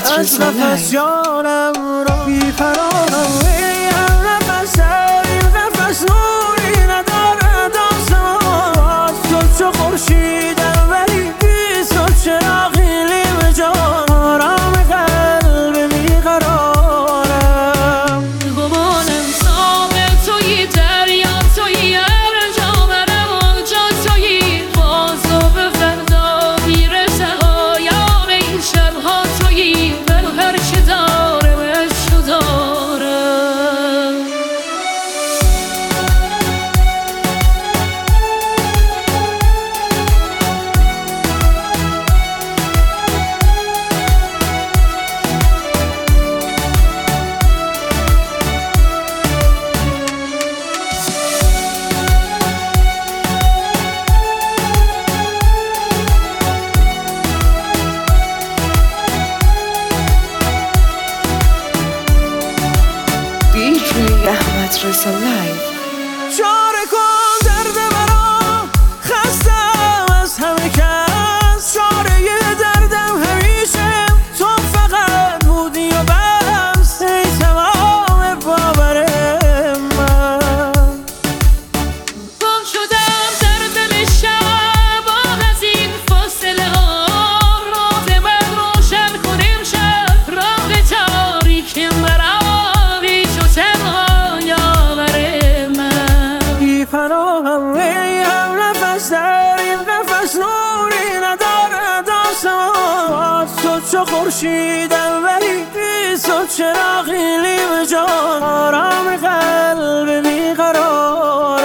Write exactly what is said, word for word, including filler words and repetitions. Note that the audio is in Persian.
از نفس جانم را بی‌قرارم ای هر نفس در این قفس نوری ندارد آسمان تو چو خورشیدم ولی بی تو چراغی لیم جان آرام قلب بی‌قرارم گمانم سام تویی دریا تویی هر جا برم آنجا تویی باز و به فردا میرسه آیام این شبها تویی من هر چه دارم عشق دارم دی جی احمد رضا لایو. چاره کن درد مرا خستم از همه کس چاره دردم همیشه تو فقط بودی و بس ای تمام باور من گم شدم در دل شب از این فاصله ها راه من روشن کن امشب راه تاریک مرا بی‌پناهم ای هم نفس در این قفس نوری ندارد آسمان تو چو خورشیدم ولی بی تو چراغی لیم جان آرام قلب بی‌قرار